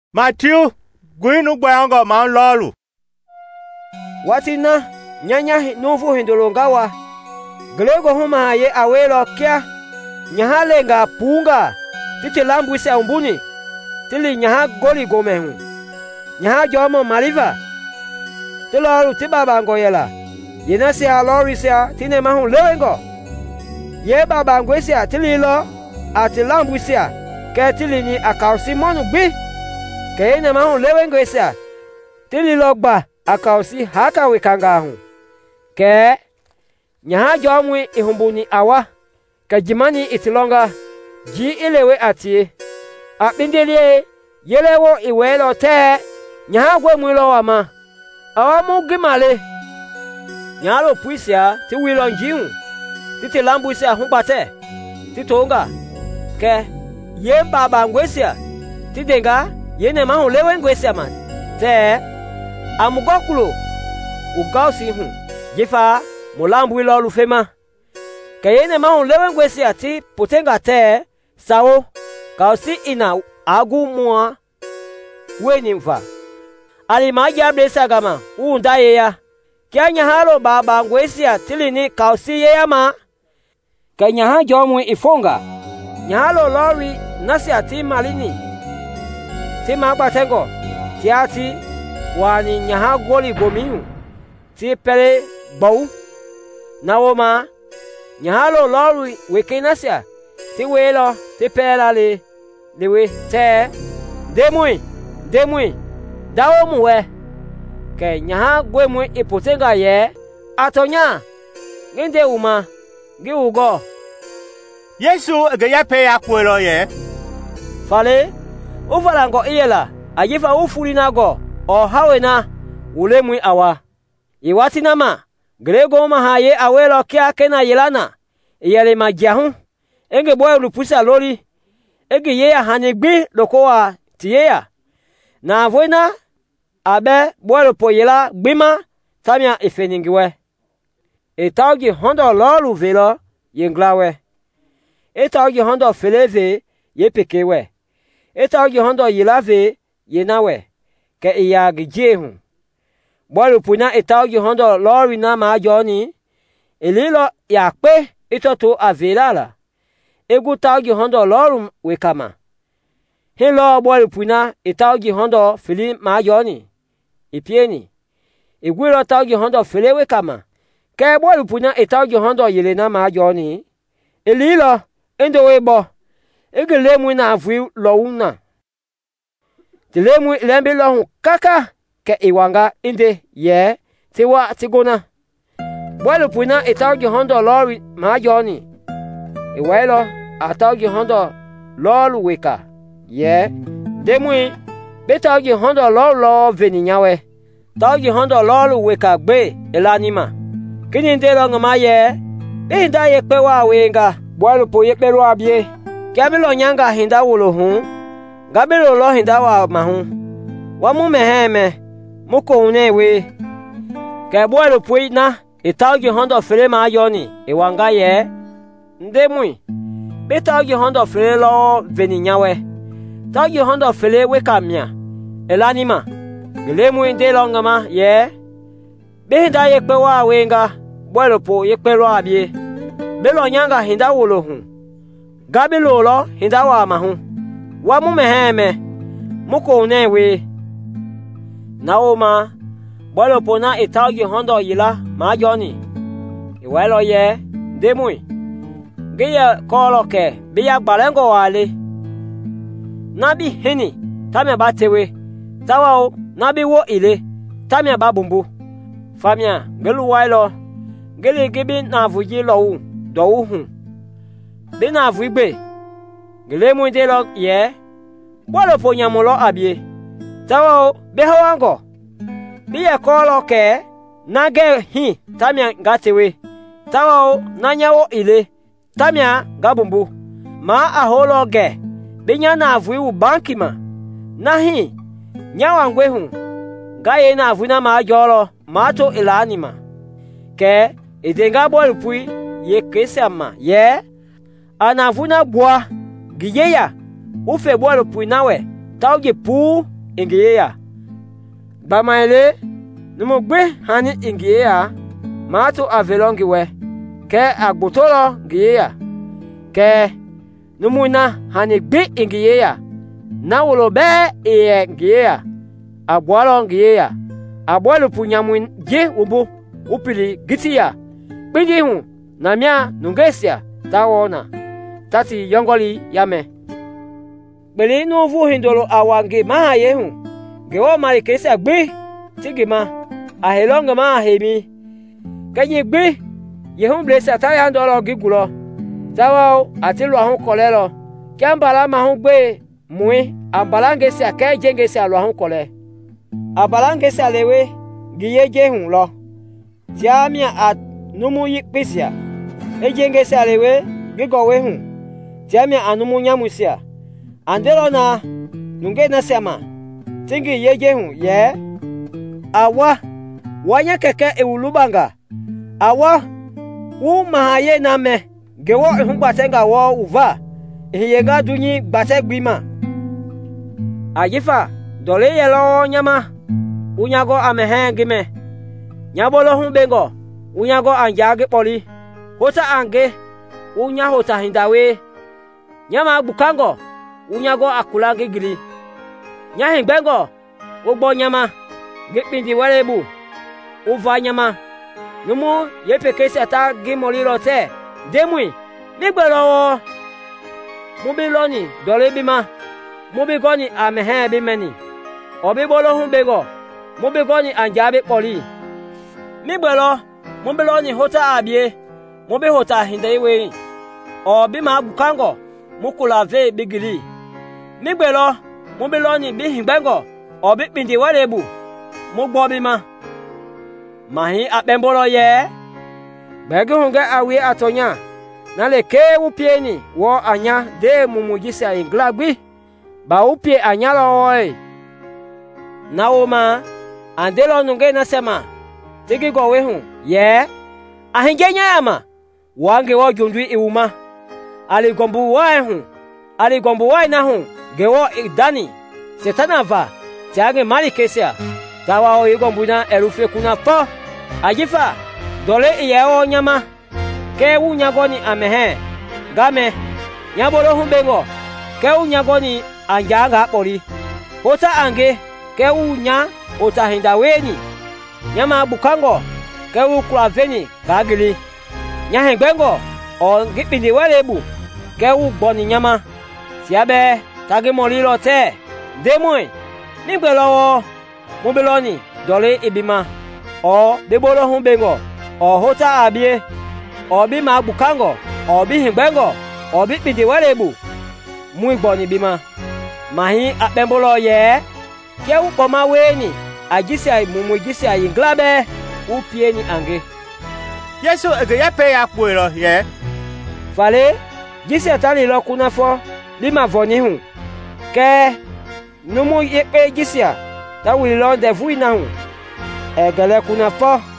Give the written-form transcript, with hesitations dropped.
Matthew, gwinu gbayongo ma lolu. Watina nyanya nufu hindolonga wa. Glego huma ye awelo kya. Nyahale nga punga. Titi lambwise umbuni. Tili nyaha goli gomehu. Nyaha jomo mariva. Tiloru tibabango yela. Yenasi alori sia tine mahu lewengo. Ye babango sia tililo. Ati lambwise ke tili ni akausi monu gbi. Ke ine mahu lewengo sia. Tililo gba akausi haka wikangahu. Ke nyaha jomwi ihumbuni awa. Ke jimani itilonga. Ji ilewe ati. Apindelie yelewo iwelo te. Nyaha gwe mwilo wama. Awa mugimale. Nyalo puisia ti wilo njiu. Titi lambuisia humbate. Titonga. Ke ye baba ngwesia. Tidenga yene mahu lewe ngwesia man. Te amugokulo. Ugausi hu. Jifa mulambu ilo lufema. Ke yene mahu lewe ngwesia ti potenga te. Sao kausi ina agu mua. Weni mfa. Alimaji ablesa gama. Uundaye ya. Kenya halo baba ngwesia tilini kausi ye yama. Kenya ha jomwe ifonga. Nyalo lori nasi ati malini. Tima batengo. Tiati wani nyaha goli gomiu. Ti pele bau. Nawoma. Nyalo lori weke nasia. Ti welo ti pela lewe te. Demui. Dawo muwe. Ke nyaha gwe mwe ipotenga ye. Atonya. Ngende uma. Gi ugo. Yesu ege yape ya kwelo ye. Fale. Ufalango iyela. Ajifa ufuli nago. O hawe na. Ulemwi awa. Iwati nama. Grego mahaye awelo kia kena yelana. Iyele majiahu. Enge boye lupusa lori. Ege yeya hanegbi lokowa tiyeya. Na avoina. Abe boye po yela gbima. Tamia ifeningiwe. Etaugi hondo lolu velo. Yenglawe. Etaugi hondo feleve. Yepekewe. Etaugi hondo yelave. Yenawe. Ke iyagi jehu. Boye puna etaugi hondo lori na majoni. Elilo yakpe. Itoto avelala. Egu taugi hondo lorum wekama. Hilo boye puna etaugi hondo fili majoni. Ipieni. Egwilo taugi hondo fili wekama. Ke boye puna etaugi hondo yelena majoni. Elilo endo webo. Ege lemwi na avwi louna. Tilemwi lembi lohun kaka. Ke iwanga inde ye. Tiwa tigona. Boye puna etaugi hondo lori majoni. Iwelo ataugi hondo lolu weka. Ye. Demui. Betaugi hondo lolu veni nyawe. Taugi hondo lolu weka gbe elanima. Kini ndelo ngama ye. Hinda ye pewa wenga. Boye po ye peru abye. Kiabilo nyanga hinda wulo hun. Gabilo lo hinda wa mahun. Wamu meheme. Muko unewe. Ke boye po na. Itaugi hondo fele majoni. Iwanga ye. Ndemui. Betaugi hondo fele lo veni nyawe. Taugi hondo fele weka mia. Elanima. Gelemui ndelo ngama ye. Behinda ye pewa wenga. Boye po ye peru abye. Belo nyanga hinda wulo hun. Gabilo lo hinda wa mahun. Wamu meheme. Muko unewe. Naoma. Boye po na itaugi hondo yila majoni. Iwelo ye. Demui. Giya koloke. Biya balengo wale. Nabi hini. Tamia batewe. Tawao. Nabi wo ile. Tamia babumbu. Famia. Gelu wailo. Geli gibi na vuji lowu. Dowu hun. Bi na vugbe. Gelemu ide lo ye. Boye po nyamulo abye. Tawao. Behawango. Biya koloke. Nage hi. Tamia gatewe. Tawao. Nanyawo ile. Tamia gabumbu. Ma aholo ge. Binya na avui u banki ma. Nahi. Nyawa ngwehu. Gaye na avui na ma jolo. Mato ilanima. Ke. Idenga boye pui. Ye kese ama. Ye. Anavuna bua. Giyeya. Ufe boye pui nawe. Taugi pu. ingiye ya. Bamaile numu gbe hani ingiye ya. Mato avelongi we. Ke agbotolo ngiye ya. Ke numu na hani gbe ingiye ya. Na wolo be ngiye ya. Abwalo ngiye ya. Abwalo punyamu je ubu. Upili giti ya. Pindi hu na mia nungesia tawona. Tati yongoli yame. Beli no vu hindolo awange maha yehu. Gewo mari kesa gbe tigima. Ahelonga ma hemi. Kanyi gbe yehu blesa taya handolo gigulo. Tawa atilu ahun kolelo. Kiambala ma hun gbe mui ambalange sia ke jenge sia lo ahun kole. Abalange sia lewe giye jehun lo. Tiamia at numu yikpisia. Ejenge sia lewe gigowe hun. Tiamia anumu nyamusia. Andelo na nunge na sema. Tingi yeje hun ye. Awa wanya keke ewulubanga. Awa wu mahaye na me. Gewo ihun gbatenga wo uva. Ihiyega dunyi gbate gbima. Ajifa dole yelo nyama. Unyago amehen gime. Nyabolo hun bengo. Unyago anjage poli. Hota ange. Unya hota hindawe. Nyama bukango. Unyago akulange gili. Nyahin bengo. Ugbo nyama. Gipindi warebu. Uva nyama. Numu yepekesi ata gimoli rote. Demui. Nigbelo. Mubiloni dole bima. Mubigoni amehen bimeni. Obibolo hun bego. Mubigoni anjabe poli. Nigbelo. Mubiloni hota abie. Mubi hota hindaiwe. Obima bukango. Mukula ve bigili. Nigbelo. Mubiloni bihimbengo. Obipindi warebu. Mugbo bima. Mahi apembolo ye. Begi hunge awi atonya. Nale ke upieni wo anya de mumujisa inglagbi. Ba upie anya lo oi. Naoma andelo nunge nasema. Tigi gowe hun. Ye. Ahingenya yama. Wange wo jundwi iuma. Ali gombu wae hun. Ali gombu wae na hun. Gewo idani. Setana va. Tiage mali kesia. Tawa o igombu na erufe kuna po. Ajifa. Dole iye o nyama. Ke unyagoni amehe. Game. Nyabolo humbengo. Ke unyagoni anjaga poli. Hota ange. Ke unya. Hota hindaweni. Nyama bukango. Ke uklaveni. Gagili. Nyahengbengo. O gipindi warebu. Ke ugboni nyama. Siabe. Tagi molilo te. Demui. Nigbelo. Mubiloni. Dole ibima. O debolo humbengo. O hota abie. Obi ma bukango. Obi hingbengo. Obi pindi warebu. Mui gboni bima. Mahi apembolo ye. Ke ukoma weni. Ajisia mumu jisia inglabe. Upieni ange. Yesu ege yepe ya kwelo ye. Fale. Jisia tali lo kuna fo. Lima voni hun. Ke. Numu yepe jisia. Ta wili lo devu ina hun. Egele kuna fo.